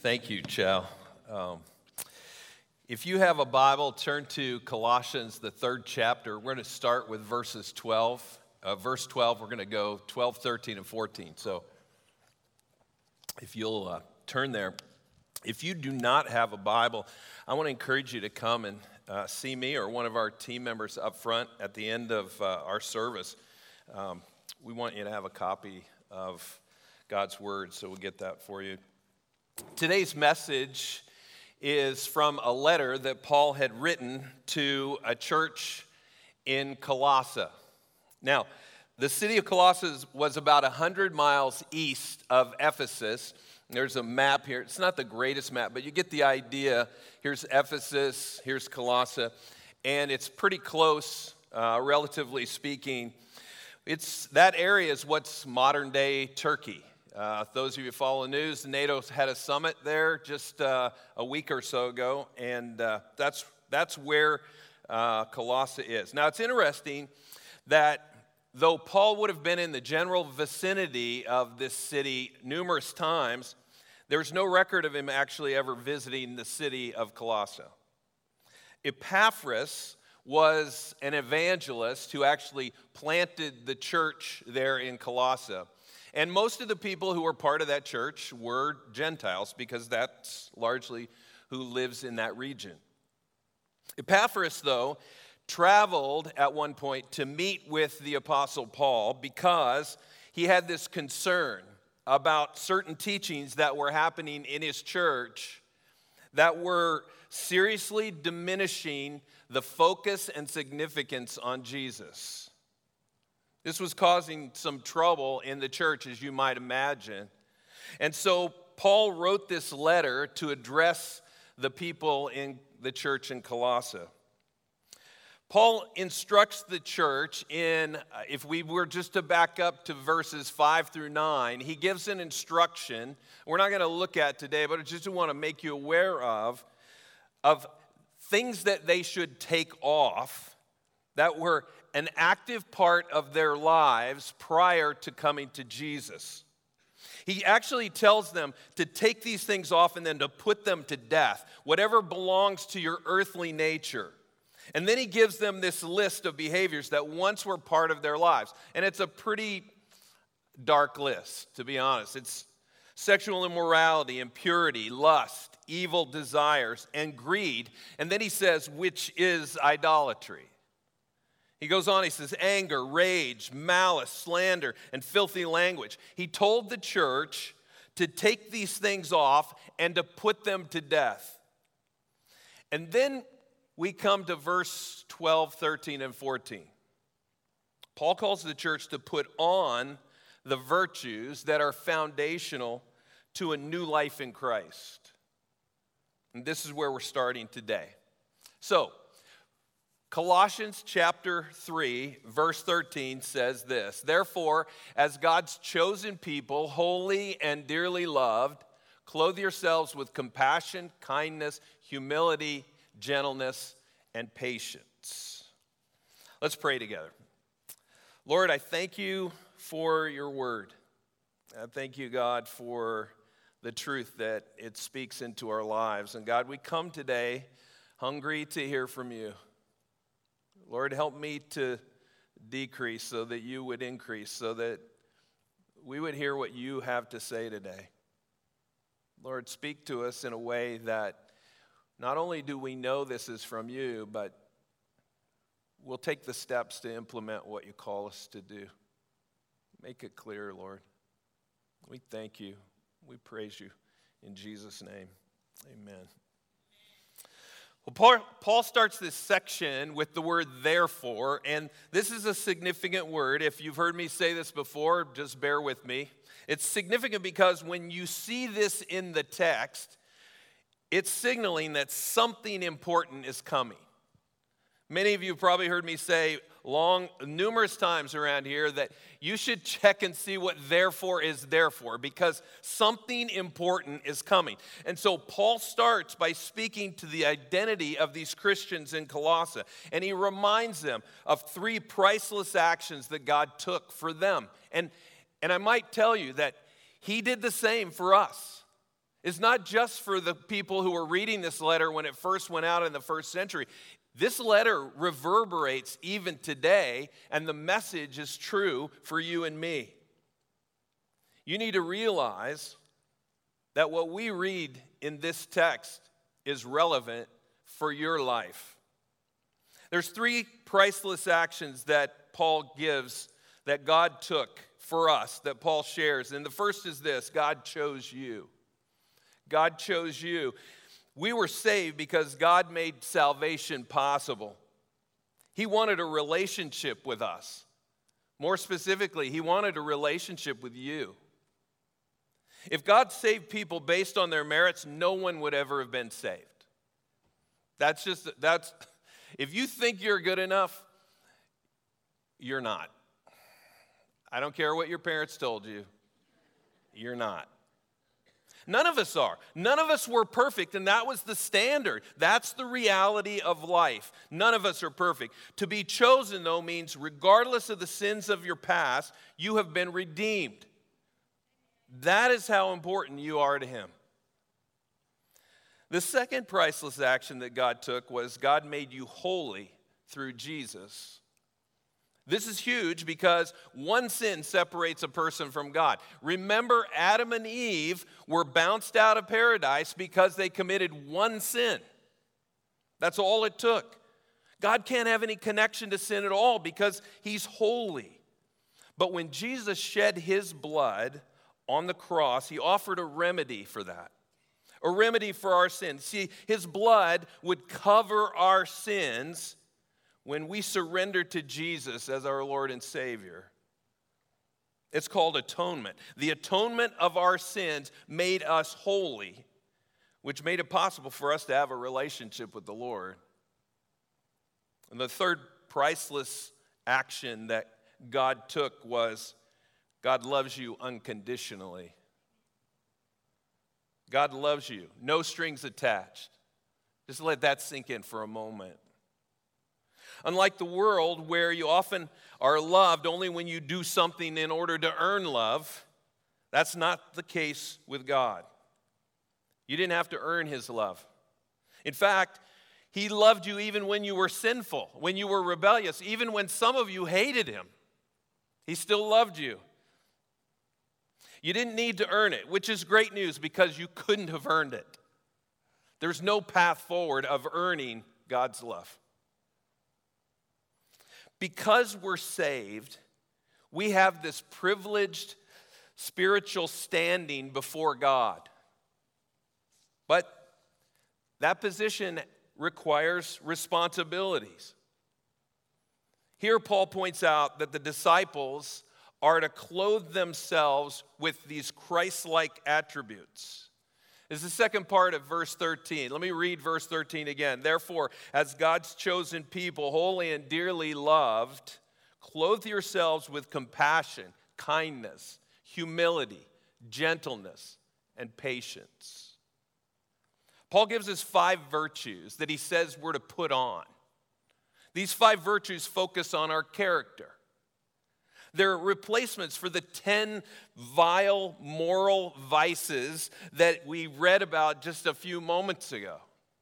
Thank you, Chow. If you have a Bible, turn to Colossians, the 3rd chapter. We're going to start with verses 12. Verse 12, we're going to go 12, 13, and 14. So if you'll turn there. If you do not have a Bible, I want to encourage you to come and see me or one of our team members up front at the end of our service. We want you to have a copy of God's Word, so we'll get that for you. Today's message is from a letter that Paul had written to a church in Colossae. Now, the city of Colossae was about 100 miles east of Ephesus. There's a map here. It's not the greatest map, but you get the idea. Here's Ephesus, here's Colossae, and it's pretty close, relatively speaking. That area is what's modern-day Turkey. Those of you who follow the news, NATO had a summit there just a week or so ago, and that's where Colossae is. Now, it's interesting that though Paul would have been in the general vicinity of this city numerous times, there's no record of him actually ever visiting the city of Colossae. Epaphras was an evangelist who actually planted the church there in Colossae. And most of the people who were part of that church were Gentiles because that's largely who lives in that region. Epaphras, though, traveled at one point to meet with the Apostle Paul because he had this concern about certain teachings that were happening in his church that were seriously diminishing the focus and significance on Jesus. This was causing some trouble in the church, as you might imagine. And so Paul wrote this letter to address the people in the church in Colossae. Paul instructs the church in, if we were just to back up to verses 5 through 9, he gives an instruction we're not going to look at today, but I just want to make you aware of things that they should take off that were an active part of their lives prior to coming to Jesus. He actually tells them to take these things off and then to put them to death, whatever belongs to your earthly nature. And then he gives them this list of behaviors that once were part of their lives. And it's a pretty dark list, to be honest. It's sexual immorality, impurity, lust, evil desires, and greed. And then he says, which is idolatry. He goes on, he says, anger, rage, malice, slander, and filthy language. He told the church to take these things off and to put them to death. And then we come to verse 12, 13, and 14. Paul calls the church to put on the virtues that are foundational to a new life in Christ. And this is where we're starting today. So, Colossians chapter 3, verse 13 says this, therefore, as God's chosen people, holy and dearly loved, clothe yourselves with compassion, kindness, humility, gentleness, and patience. Let's pray together. Lord, I thank you for your word. I thank you, God, for the truth that it speaks into our lives. And God, we come today hungry to hear from you. Lord, help me to decrease so that you would increase, so that we would hear what you have to say today. Lord, speak to us in a way that not only do we know this is from you, but we'll take the steps to implement what you call us to do. Make it clear, Lord. We thank you. We praise you. In Jesus' name, amen. Well, Paul starts this section with the word therefore, and this is a significant word. If you've heard me say this before, just bear with me. It's significant because when you see this in the text, it's signaling that something important is coming. Many of you have probably heard me say numerous times around here that you should check and see what therefore is there for, because something important is coming. And so Paul starts by speaking to the identity of these Christians in Colossae, and he reminds them of 3 priceless actions that God took for them. And I might tell you that he did the same for us. is not just for the people who were reading this letter when it first went out in the first century. This letter reverberates even today, and the message is true for you and me. You need to realize that what we read in this text is relevant for your life. There's 3 priceless actions that Paul gives, that God took for us, that Paul shares. And the first is this: God chose you. God chose you. We were saved because God made salvation possible. He wanted a relationship with us. More specifically, He wanted a relationship with you. If God saved people based on their merits, no one would ever have been saved. If you think you're good enough, you're not. I don't care what your parents told you, you're not. None of us are. None of us were perfect, and that was the standard. That's the reality of life. None of us are perfect. To be chosen, though, means regardless of the sins of your past, you have been redeemed. That is how important you are to Him. The second priceless action that God took was God made you holy through Jesus. This is huge because one sin separates a person from God. Remember, Adam and Eve were bounced out of paradise because they committed one sin. That's all it took. God can't have any connection to sin at all because He's holy. But when Jesus shed His blood on the cross, He offered a remedy for that. A remedy for our sins. See, His blood would cover our sins when we surrender to Jesus as our Lord and Savior. It's called atonement. The atonement of our sins made us holy, which made it possible for us to have a relationship with the Lord. And the third priceless action that God took was God loves you unconditionally. God loves you, no strings attached. Just let that sink in for a moment. Unlike the world, where you often are loved only when you do something in order to earn love, that's not the case with God. You didn't have to earn His love. In fact, He loved you even when you were sinful, when you were rebellious, even when some of you hated Him. He still loved you. You didn't need to earn it, which is great news because you couldn't have earned it. There's no path forward of earning God's love. Because we're saved, we have this privileged spiritual standing before God. But that position requires responsibilities. Here, Paul points out that the disciples are to clothe themselves with these Christ-like attributes. This is the second part of verse 13. Let me read verse 13 again. Therefore, as God's chosen people, holy and dearly loved, clothe yourselves with compassion, kindness, humility, gentleness, and patience. Paul gives us 5 virtues that he says we're to put on. These 5 virtues focus on our character. They're replacements for the 10 vile moral vices that we read about just a few moments ago.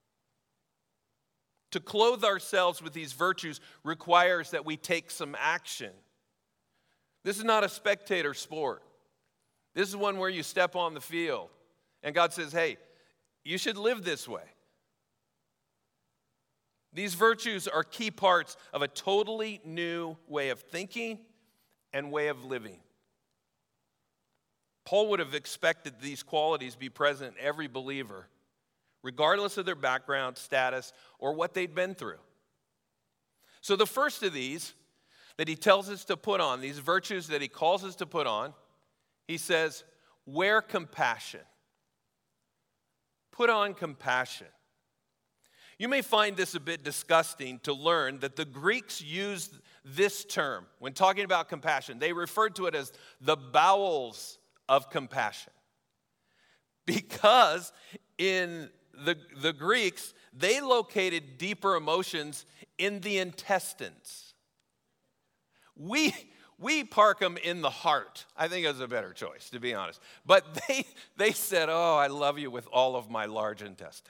To clothe ourselves with these virtues requires that we take some action. This is not a spectator sport. This is one where you step on the field and God says, hey, you should live this way. These virtues are key parts of a totally new way of thinking and way of living. Paul would have expected these qualities be present in every believer, regardless of their background, status, or what they'd been through. So the first of these that he tells us to put on, these virtues that he calls us to put on, he says, wear compassion. Put on compassion. You may find this a bit disgusting to learn that the Greeks used this term when talking about compassion. They referred to it as the bowels of compassion. Because in the Greeks, they located deeper emotions in the intestines. We we park them in the heart. I think it's a better choice, to be honest. But they said, oh, I love you with all of my large intestine.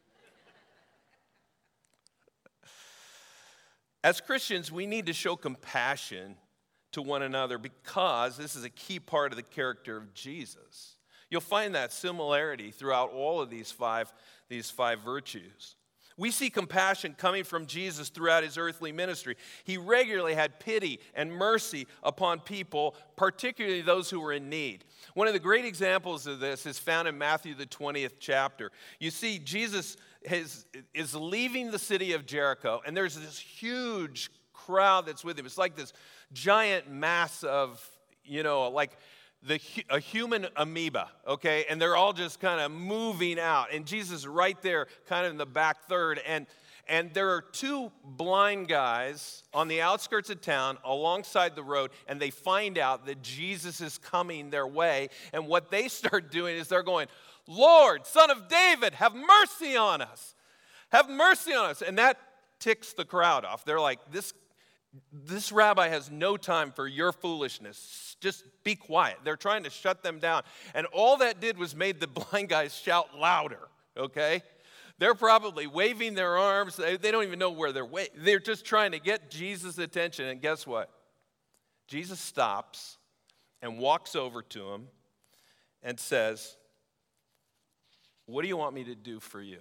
As Christians, we need to show compassion to one another because this is a key part of the character of Jesus. You'll find that similarity throughout all of these five virtues. We see compassion coming from Jesus throughout his earthly ministry. He regularly had pity and mercy upon people, particularly those who were in need. One of the great examples of this is found in Matthew, the 20th chapter. You see, Jesus is leaving the city of Jericho, and there's this huge crowd that's with him. It's like this giant mass of, like a human amoeba, okay? And they're all just kind of moving out. And Jesus is right there, kind of in the back third. And there are two blind guys on the outskirts of town alongside the road, and they find out that Jesus is coming their way. And what they start doing is they're going, Lord, Son of David, have mercy on us. Have mercy on us. And that ticks the crowd off. They're like, this rabbi has no time for your foolishness. Just be quiet. They're trying to shut them down. And all that did was made the blind guys shout louder, okay? They're probably waving their arms. They don't even know where they're waving. They're just trying to get Jesus' attention. And guess what? Jesus stops and walks over to him and says, what do you want me to do for you?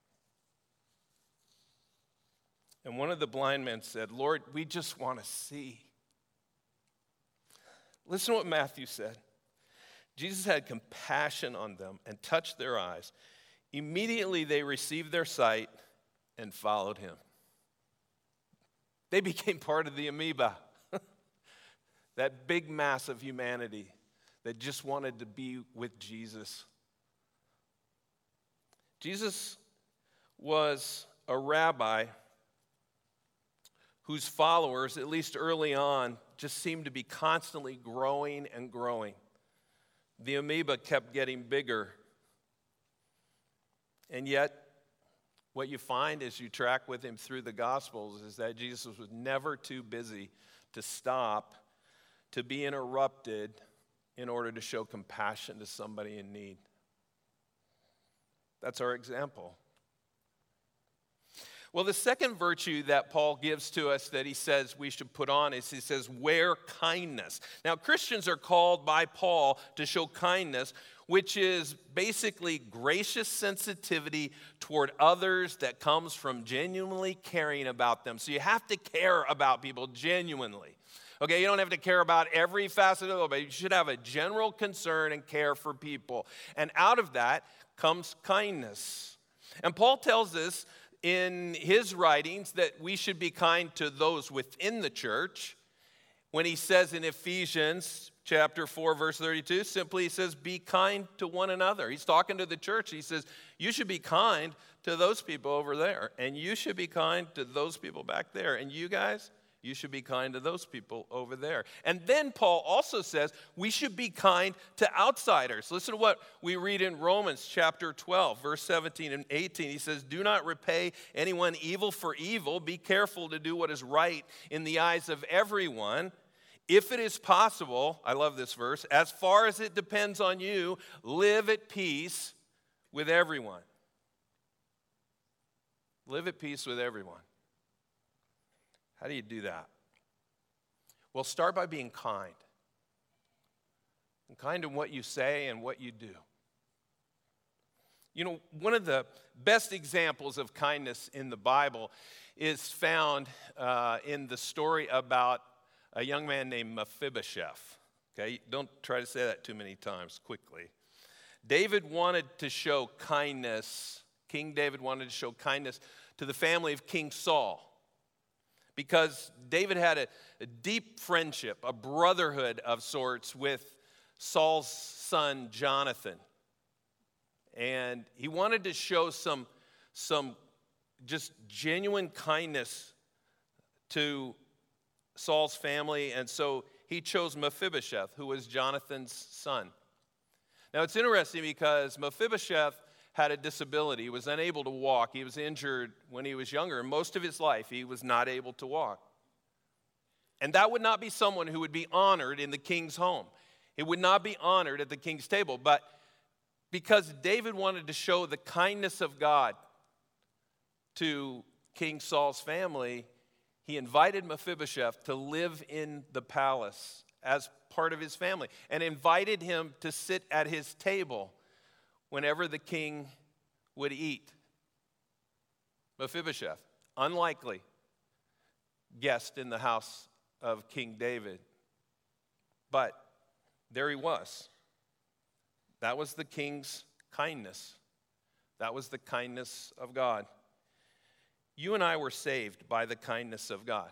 And one of the blind men said, Lord, we just want to see. Listen to what Matthew said. Jesus had compassion on them and touched their eyes. Immediately they received their sight and followed him. They became part of the amoeba, that big mass of humanity that just wanted to be with Jesus. Jesus was a rabbi whose followers, at least early on, just seemed to be constantly growing and growing. The amoeba kept getting bigger. And yet, what you find as you track with him through the Gospels is that Jesus was never too busy to stop, to be interrupted in order to show compassion to somebody in need. That's our example. Well, the second virtue that Paul gives to us that he says we should put on is he says, wear kindness. Now, Christians are called by Paul to show kindness, which is basically gracious sensitivity toward others that comes from genuinely caring about them. So you have to care about people genuinely. Okay, you don't have to care about every facet of it, but you should have a general concern and care for people. And out of that comes kindness. And Paul tells us in his writings that we should be kind to those within the church. When he says in Ephesians chapter 4, verse 32, simply he says, be kind to one another. He's talking to the church. He says, you should be kind to those people over there, and you should be kind to those people back there. And you guys, you should be kind to those people over there. And then Paul also says we should be kind to outsiders. Listen to what we read in Romans chapter 12, verse 17 and 18. He says, do not repay anyone evil for evil. Be careful to do what is right in the eyes of everyone. If it is possible, I love this verse, as far as it depends on you, live at peace with everyone. Live at peace with everyone. How do you do that? Well, start by being kind. And kind in what you say and what you do. You know, one of the best examples of kindness in the Bible is found in the story about a young man named Mephibosheth. Okay, don't try to say that too many times quickly. David wanted to show kindness. King David wanted to show kindness to the family of King Saul, because David had a deep friendship, a brotherhood of sorts with Saul's son Jonathan. And he wanted to show some just genuine kindness to Saul's family, and so he chose Mephibosheth, who was Jonathan's son. Now it's interesting because Mephibosheth had a disability. He was unable to walk. He was injured when he was younger. And most of his life, he was not able to walk. And that would not be someone who would be honored in the king's home. It would not be honored at the king's table. But because David wanted to show the kindness of God to King Saul's family, he invited Mephibosheth to live in the palace as part of his family and invited him to sit at his table whenever the king would eat. Mephibosheth, unlikely guest in the house of King David. But there he was. That was the king's kindness. That was the kindness of God. You and I were saved by the kindness of God.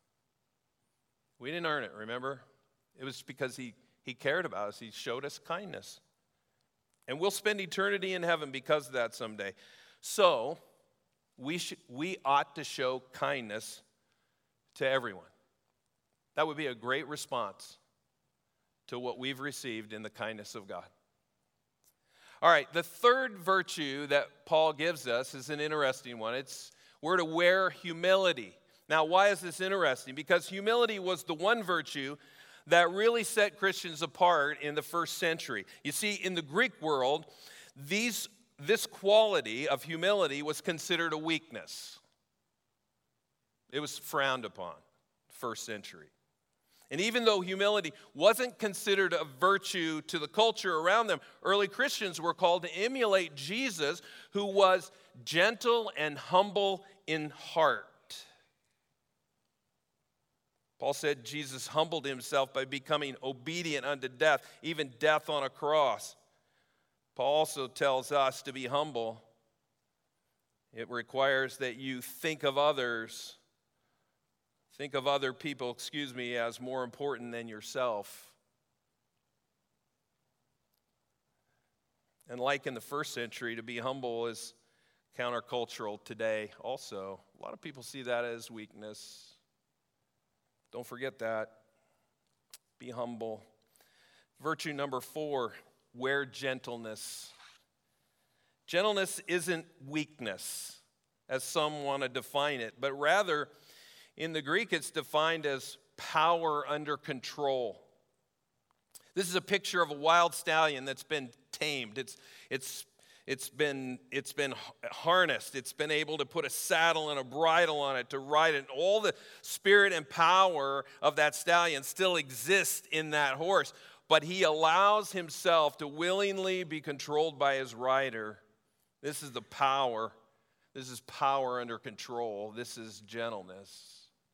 We didn't earn it, remember? It was because he cared about us. He showed us kindness. And we'll spend eternity in heaven because of that someday. So, we ought to show kindness to everyone. That would be a great response to what we've received in the kindness of God. All right, the third virtue that Paul gives us is an interesting one. We're to wear humility. Now, why is this interesting? Because humility was the one virtue that really set Christians apart in the first century. You see, in the Greek world, this quality of humility was considered a weakness. It was frowned upon, first century. And even though humility wasn't considered a virtue to the culture around them, early Christians were called to emulate Jesus, who was gentle and humble in heart. Paul said Jesus humbled himself by becoming obedient unto death, even death on a cross. Paul also tells us to be humble. It requires that you think of other people, as more important than yourself. And like in the first century, to be humble is countercultural today also. A lot of people see that as weakness. Don't forget that. Be humble. Virtue number 4, wear gentleness. Gentleness isn't weakness, as some want to define it, but rather, in the Greek, it's defined as power under control. This is a picture of a wild stallion that's been tamed. It's been harnessed. It's been able to put a saddle and a bridle on it to ride it. And all the spirit and power of that stallion still exists in that horse. But he allows himself to willingly be controlled by his rider. This is the power. This is power under control. This is gentleness.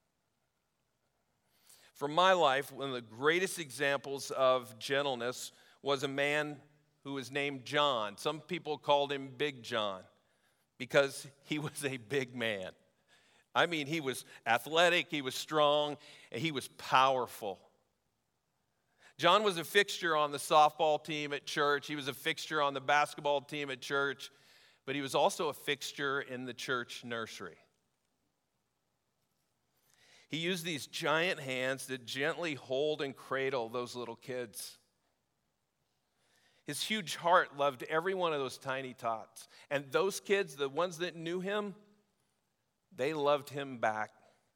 From my life, one of the greatest examples of gentleness was a man who was named John. Some people called him Big John because he was a big man. I mean, he was athletic, he was strong, and he was powerful. John was a fixture on the softball team at church. He was a fixture on the basketball team at church, but he was also a fixture in the church nursery. He used these giant hands to gently hold and cradle those little kids. His huge heart loved every one of those tiny tots. And those kids, the ones that knew him, they loved him back.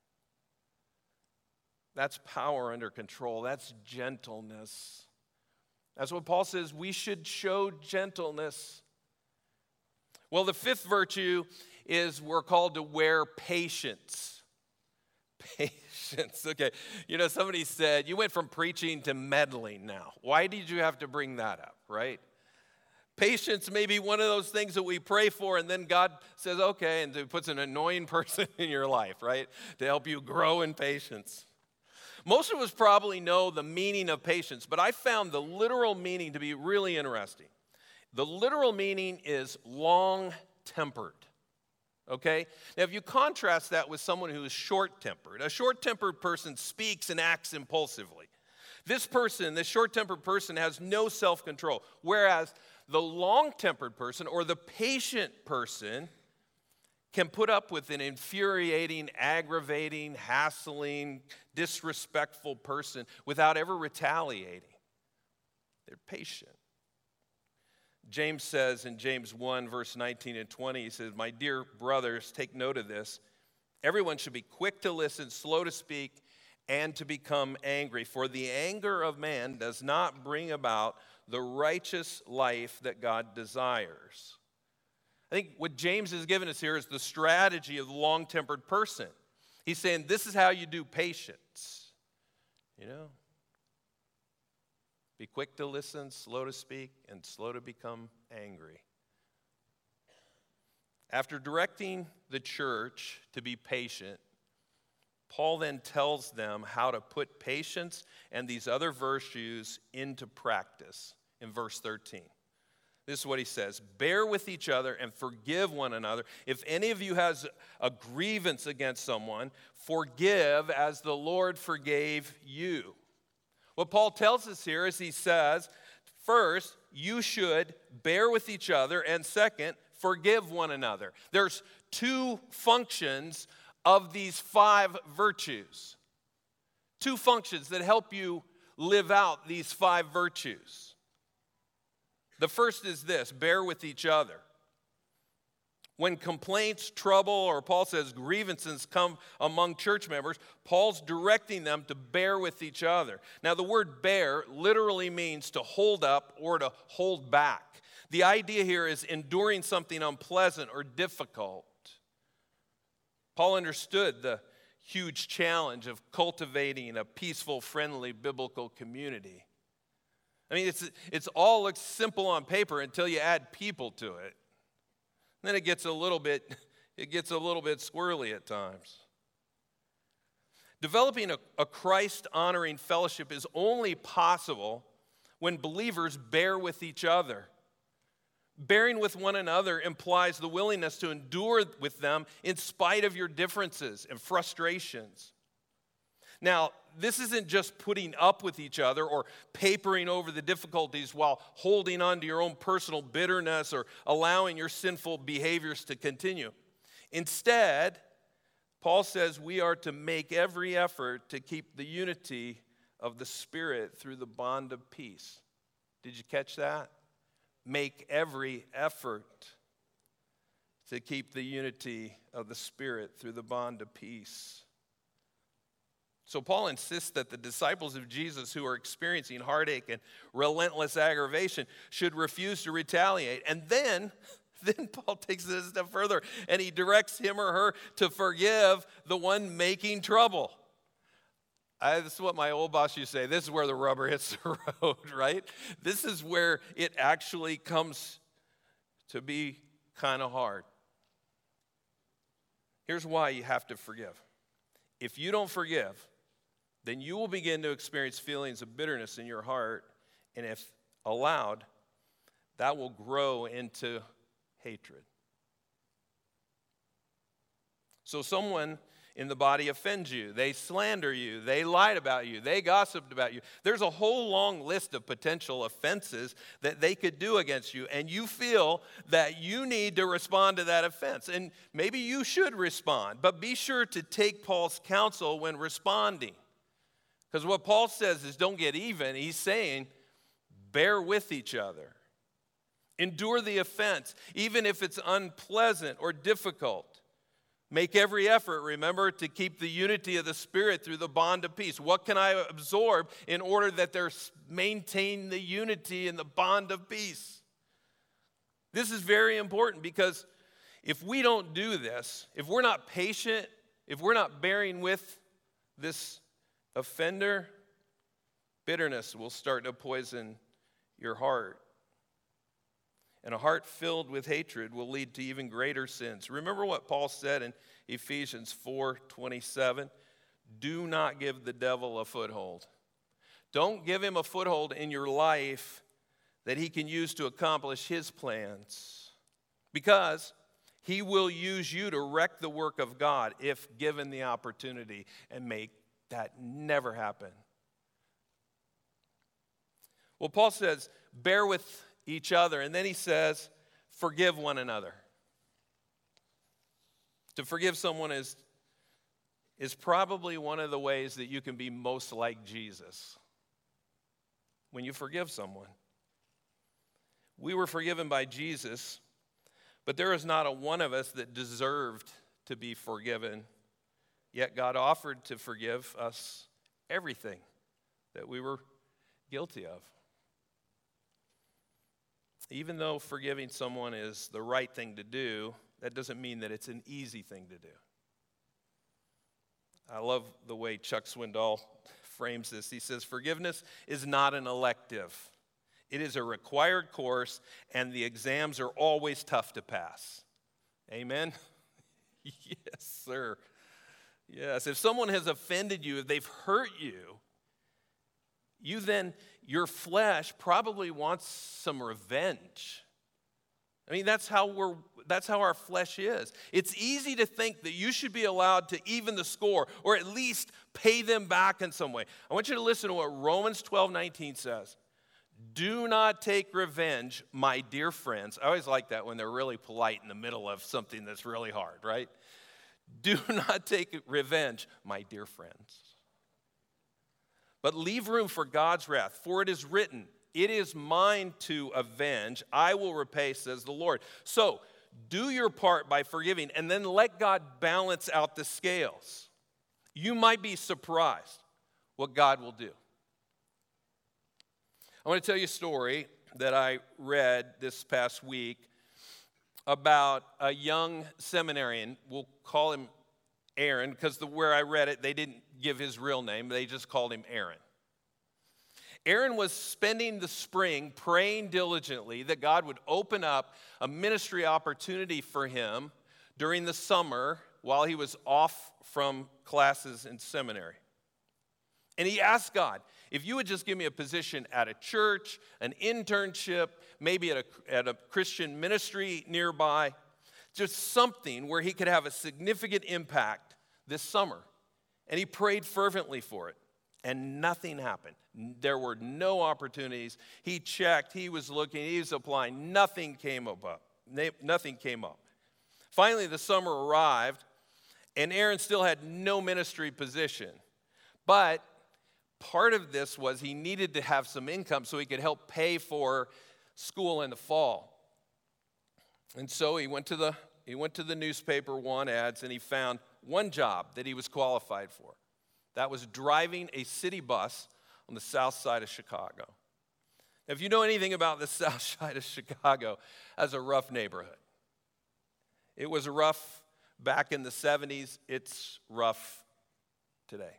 That's power under control. That's gentleness. That's what Paul says. We should show gentleness. Well, the fifth virtue is we're called to wear patience. Patience. Okay. Somebody said, you went from preaching to meddling now. Why did you have to bring that up, right? Patience may be one of those things that we pray for, and then God says, okay, and puts an annoying person in your life, right, to help you grow in patience. Most of us probably know the meaning of patience, but I found the literal meaning to be really interesting. The literal meaning is long-tempered. Okay? Now, if you contrast that with someone who is short-tempered, a short-tempered person speaks and acts impulsively. This short-tempered person, has no self-control, whereas the long-tempered person or the patient person can put up with an infuriating, aggravating, hassling, disrespectful person without ever retaliating. They're patient. James says in James 1, verse 19 and 20, he says, my dear brothers, take note of this. Everyone should be quick to listen, slow to speak, and to become angry. For the anger of man does not bring about the righteous life that God desires. I think what James has given us here is the strategy of the long-tempered person. He's saying this is how you do patience. Be quick to listen, slow to speak, and slow to become angry. After directing the church to be patient, Paul then tells them how to put patience and these other virtues into practice in verse 13. This is what he says: bear with each other and forgive one another. If any of you has a grievance against someone, forgive as the Lord forgave you. What Paul tells us here is he says, first, you should bear with each other, and second, forgive one another. There's two functions of these 5 virtues. 2 functions that help you live out these 5 virtues. The first is this: bear with each other. When complaints, trouble, or Paul says grievances come among church members, Paul's directing them to bear with each other. Now, the word bear literally means to hold up or to hold back. The idea here is enduring something unpleasant or difficult. Paul understood the huge challenge of cultivating a peaceful, friendly, biblical community. I mean, it's all looks simple on paper until you add people to it. Then it gets a little bit squirrely at times. Developing a Christ-honoring fellowship is only possible when believers bear with each other. Bearing with one another implies the willingness to endure with them in spite of your differences and frustrations. Now, this isn't just putting up with each other or papering over the difficulties while holding on to your own personal bitterness or allowing your sinful behaviors to continue. Instead, Paul says we are to make every effort to keep the unity of the Spirit through the bond of peace. Did you catch that? Make every effort to keep the unity of the Spirit through the bond of peace. So Paul insists that the disciples of Jesus who are experiencing heartache and relentless aggravation should refuse to retaliate. And then Paul takes it a step further, and he directs him or her to forgive the one making trouble. This is what my old boss used to say. This is where the rubber hits the road, right? This is where it actually comes to be kind of hard. Here's why you have to forgive. If you don't forgive, then you will begin to experience feelings of bitterness in your heart, and if allowed, that will grow into hatred. So someone in the body offends you, they slander you, they lied about you, they gossiped about you. There's a whole long list of potential offenses that they could do against you, and you feel that you need to respond to that offense. And maybe you should respond, but be sure to take Paul's counsel when responding. Because what Paul says is don't get even. He's saying bear with each other. Endure the offense, even if it's unpleasant or difficult. Make every effort, remember, to keep the unity of the Spirit through the bond of peace. What can I absorb in order that there's maintain the unity and the bond of peace? This is very important because if we don't do this, if we're not patient, if we're not bearing with this offender, bitterness will start to poison your heart. And a heart filled with hatred will lead to even greater sins. Remember what Paul said in Ephesians 4:27? Do not give the devil a foothold. Don't give him a foothold in your life that he can use to accomplish his plans. Because he will use you to wreck the work of God if given the opportunity, and make that never happen. Well, Paul says, bear with each other. And then he says, forgive one another. To forgive someone is probably one of the ways that you can be most like Jesus. When you forgive someone. We were forgiven by Jesus, but there is not a one of us that deserved to be forgiven. Yet God offered to forgive us everything that we were guilty of. Even though forgiving someone is the right thing to do, that doesn't mean that it's an easy thing to do. I love the way Chuck Swindoll frames this. He says, forgiveness is not an elective. It is a required course, and the exams are always tough to pass. Amen? Yes, sir. Yes, if someone has offended you, if they've hurt you, your flesh probably wants some revenge. I mean, that's how our flesh is. It's easy to think that you should be allowed to even the score or at least pay them back in some way. I want you to listen to what Romans 12:19 says. Do not take revenge, my dear friends. I always like that when they're really polite in the middle of something that's really hard, right? Do not take revenge, my dear friends. But leave room for God's wrath, for it is written, it is mine to avenge, I will repay, says the Lord. So, do your part by forgiving, and then let God balance out the scales. You might be surprised what God will do. I want to tell you a story that I read this past week about a young seminarian. We'll call him Aaron, because where I read it, they didn't give his real name. They just called him Aaron. Aaron was spending the spring praying diligently that God would open up a ministry opportunity for him during the summer while he was off from classes in seminary. And he asked God, if you would just give me a position at a church, an internship, maybe at a Christian ministry nearby, just something where he could have a significant impact this summer. And he prayed fervently for it, and nothing happened. There were no opportunities. He checked, he was looking, he was applying. Nothing came up. Nothing came up. Finally, the summer arrived, and Aaron still had no ministry position. But part of this was he needed to have some income so he could help pay for school in the fall. And so he went to the newspaper, want ads, and he found one job that he was qualified for. That was driving a city bus on the south side of Chicago. Now, if you know anything about the south side of Chicago, that's a rough neighborhood. It was rough back in the 70s. It's rough today.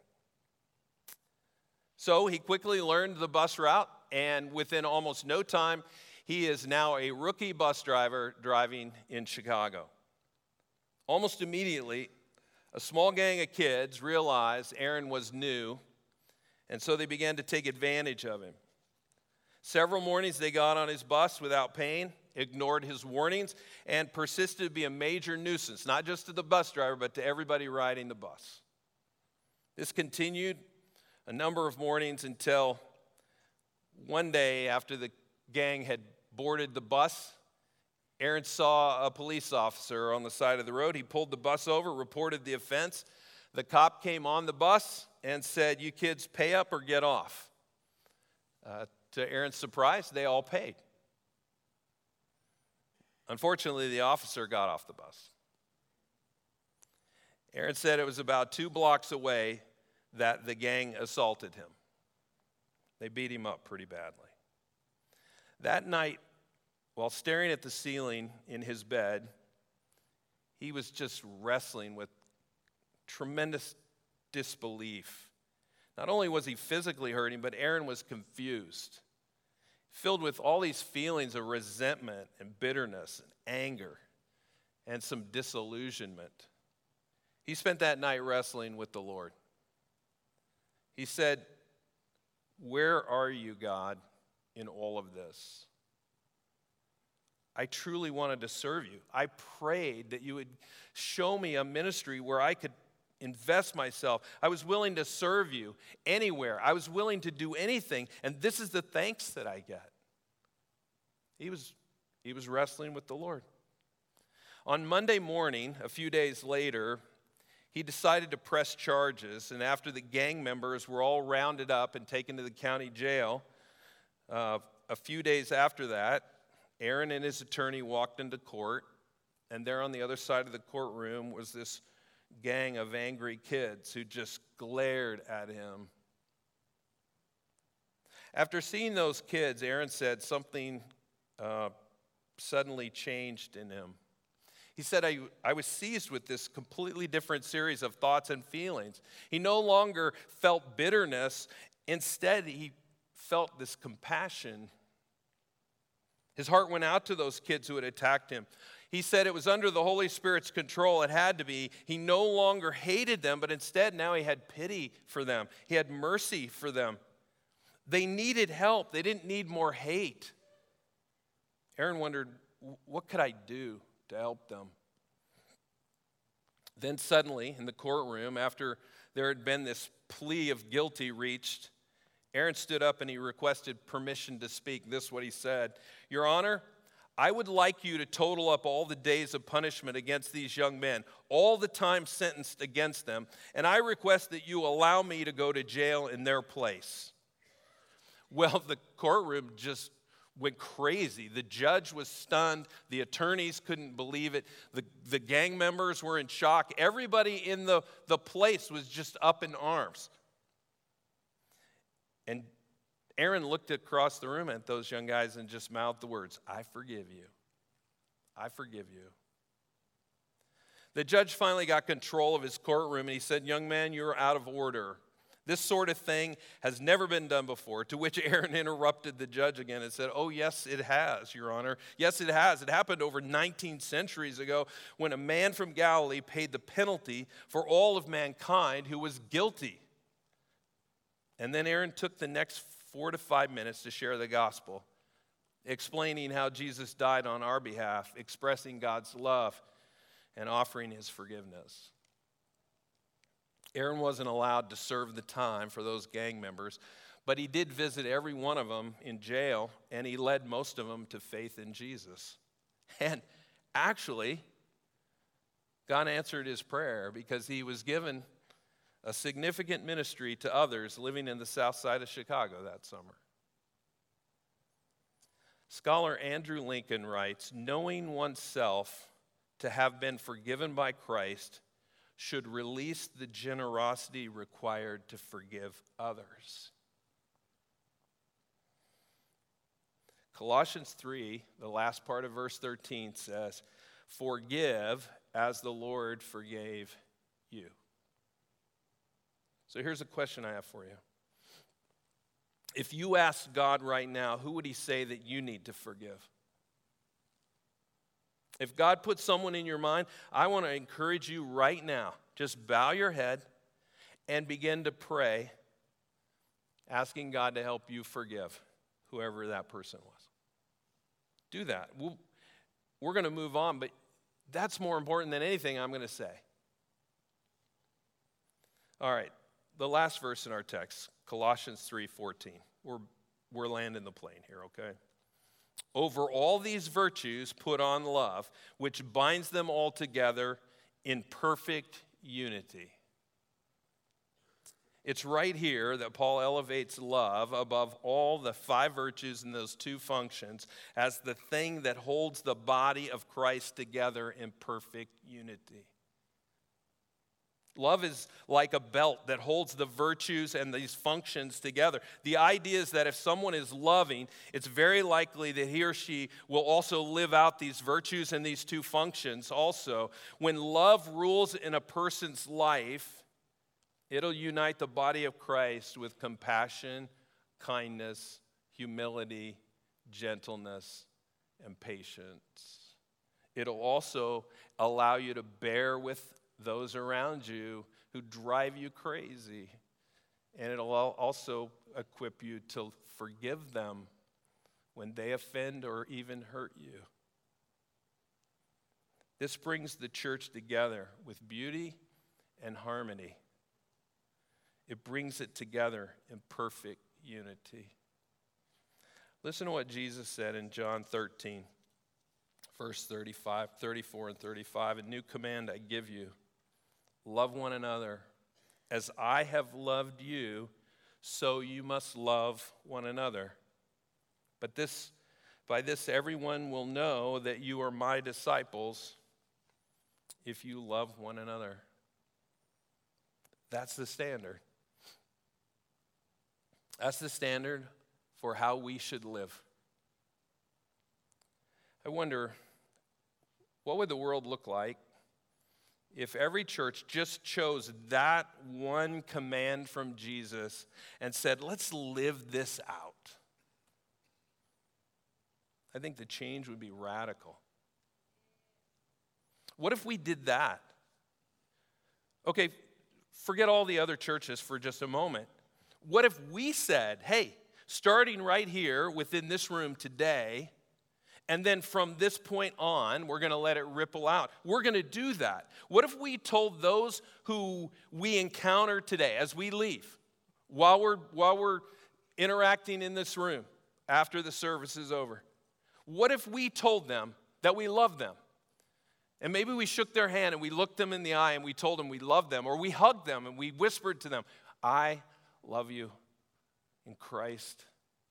So he quickly learned the bus route, and within almost no time, he is now a rookie bus driver driving in Chicago. Almost immediately, a small gang of kids realized Aaron was new, and so they began to take advantage of him. Several mornings they got on his bus without paying, ignored his warnings, and persisted to be a major nuisance, not just to the bus driver, but to everybody riding the bus. This continued a number of mornings until one day, after the gang had boarded the bus, Aaron saw a police officer on the side of the road. He pulled the bus over, reported the offense. The cop came on the bus and said, "You kids pay up or get off." To Aaron's surprise, they all paid. Unfortunately, the officer got off the bus. Aaron said it was about 2 blocks away that the gang assaulted him. They beat him up pretty badly. That night, while staring at the ceiling in his bed, he was just wrestling with tremendous disbelief. Not only was he physically hurting, but Aaron was confused, filled with all these feelings of resentment and bitterness and anger and some disillusionment. He spent that night wrestling with the Lord. He said, "Where are you, God, in all of this? I truly wanted to serve you. I prayed that you would show me a ministry where I could invest myself. I was willing to serve you anywhere. I was willing to do anything, and this is the thanks that I get." He was wrestling with the Lord. On Monday morning, a few days later, he decided to press charges, and after the gang members were all rounded up and taken to the county jail, a few days after that, Aaron and his attorney walked into court, and there on the other side of the courtroom was this gang of angry kids who just glared at him After seeing those kids, Aaron said something suddenly changed in him. He said, I was seized with this completely different series of thoughts and feelings. He no longer felt bitterness. Instead, he felt this compassion. His heart went out to those kids who had attacked him. He said it was under the Holy Spirit's control. It had to be. He no longer hated them, but instead now he had pity for them. He had mercy for them. They needed help. They didn't need more hate. Aaron wondered, what could I do to help them? Then suddenly, in the courtroom, after there had been this plea of guilty reached, Aaron stood up and he requested permission to speak. This is what he said: Your Honor, I would like you to total up all the days of punishment against these young men, all the time sentenced against them, and I request that you allow me to go to jail in their place. Well, the courtroom just went crazy. The judge was stunned. The attorneys couldn't believe it. The gang members were in shock. Everybody in the place was just up in arms. And Aaron looked across the room at those young guys and just mouthed the words, I forgive you. I forgive you. The judge finally got control of his courtroom and he said, Young man, you're out of order. This sort of thing has never been done before. To which Aaron interrupted the judge again and said, Oh, yes, it has, Your Honor. Yes, it has. It happened over 19 centuries ago when a man from Galilee paid the penalty for all of mankind who was guilty. And then Aaron took the next 4 to 5 minutes to share the gospel, explaining how Jesus died on our behalf, expressing God's love, and offering his forgiveness. Aaron wasn't allowed to serve the time for those gang members, but he did visit every one of them in jail, and he led most of them to faith in Jesus. And actually, God answered his prayer because he was given a significant ministry to others living in the south side of Chicago that summer. Scholar Andrew Lincoln writes, knowing oneself to have been forgiven by Christ should release the generosity required to forgive others. Colossians 3, the last part of verse 13 says, forgive as the Lord forgave you. So here's a question I have for you. If you ask God right now, who would he say that you need to forgive? If God puts someone in your mind, I want to encourage you right now. Just bow your head and begin to pray, asking God to help you forgive whoever that person was. Do that. We're going to move on, but that's more important than anything I'm going to say. All right, the last verse in our text, Colossians 3:14. We're landing the plane here, okay? Over all these virtues, put on love, which binds them all together in perfect unity. It's right here that Paul elevates love above all the 5 virtues and those 2 functions as the thing that holds the body of Christ together in perfect unity. Love is like a belt that holds the virtues and these functions together. The idea is that if someone is loving, it's very likely that he or she will also live out these virtues and these 2 functions also. When love rules in a person's life, it'll unite the body of Christ with compassion, kindness, humility, gentleness, and patience. It'll also allow you to bear with those around you who drive you crazy. And it'll also equip you to forgive them when they offend or even hurt you. This brings the church together with beauty and harmony. It brings it together in perfect unity. Listen to what Jesus said in John 13, verse 34 and 35. A new command I give you. Love one another. As I have loved you, so you must love one another. But by this everyone will know that you are my disciples if you love one another. That's the standard. That's the standard for how we should live. I wonder, what would the world look like if every church just chose that one command from Jesus and said, let's live this out? I think the change would be radical. What if we did that? Okay, forget all the other churches for just a moment. What if we said, hey, starting right here within this room today, and then from this point on, we're going to let it ripple out. We're going to do that. What if we told those who we encounter today as we leave, while we're interacting in this room after the service is over, what if we told them that we love them? And maybe we shook their hand and we looked them in the eye and we told them we love them, or we hugged them and we whispered to them, I love you in Christ.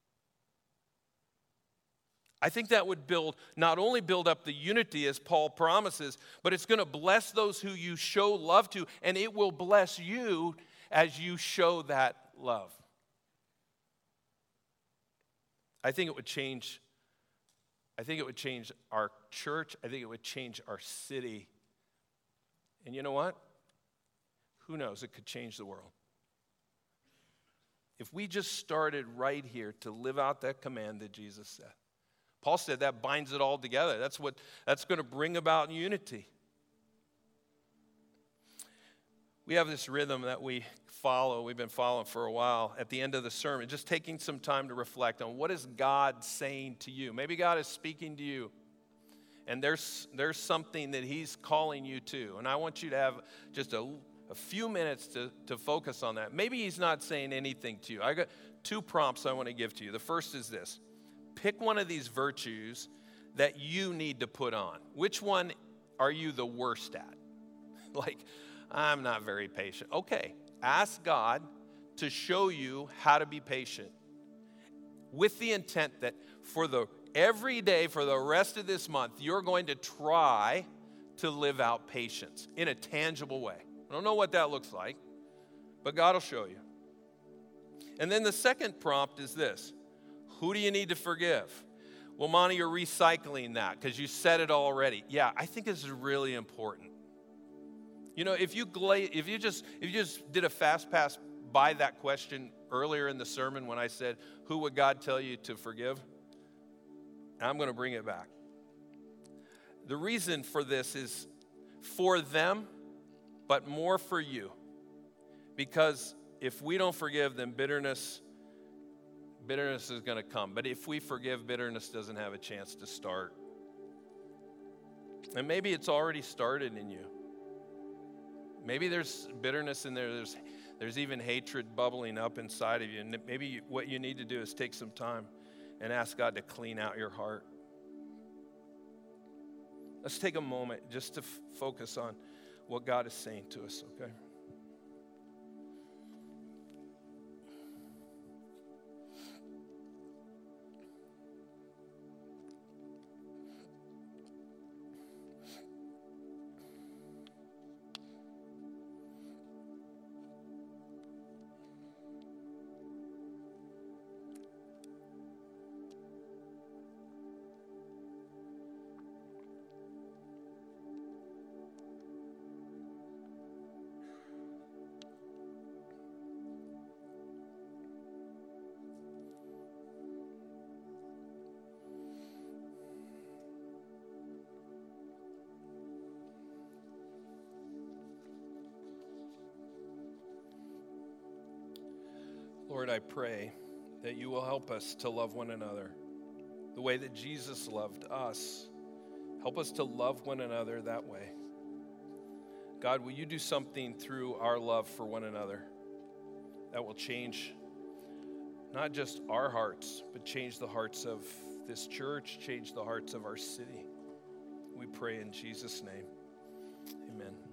I think that would not only build up the unity as Paul promises, but it's going to bless those who you show love to, and it will bless you as you show that love. I think it would change our church. I think it would change our city. And you know what? Who knows? It could change the world. If we just started right here to live out that command that Jesus said. Paul said that binds it all together. That's going to bring about unity. We have this rhythm that we've been following for a while at the end of the sermon, just taking some time to reflect on what is God saying to you. Maybe God is speaking to you, and there's something that he's calling you to. And I want you to have just a few minutes to focus on that. Maybe he's not saying anything to you. I got 2 prompts I want to give to you. The first is this. Pick one of these virtues that you need to put on. Which one are you the worst at? Like, I'm not very patient. Okay, ask God to show you how to be patient with the intent that every day for the rest of this month, you're going to try to live out patience in a tangible way. I don't know what that looks like, but God will show you. And then the second prompt is this. Who do you need to forgive? Well, Monty, you're recycling that because you said it already. Yeah, I think this is really important. You know, if you just did a fast pass by that question earlier in the sermon when I said, who would God tell you to forgive? I'm going to bring it back. The reason for this is for them, but more for you. Because if we don't forgive, then bitterness is going to come. But if we forgive, bitterness doesn't have a chance to start. And maybe it's already started in you. Maybe there's bitterness in there. There's even hatred bubbling up inside of you. And maybe what you need to do is take some time and ask God to clean out your heart. Let's take a moment just to focus on what God is saying to us, okay? Lord, I pray that you will help us to love one another the way that Jesus loved us. Help us to love one another that way. God, will you do something through our love for one another that will change not just our hearts, but change the hearts of this church, change the hearts of our city. We pray in Jesus' name. Amen.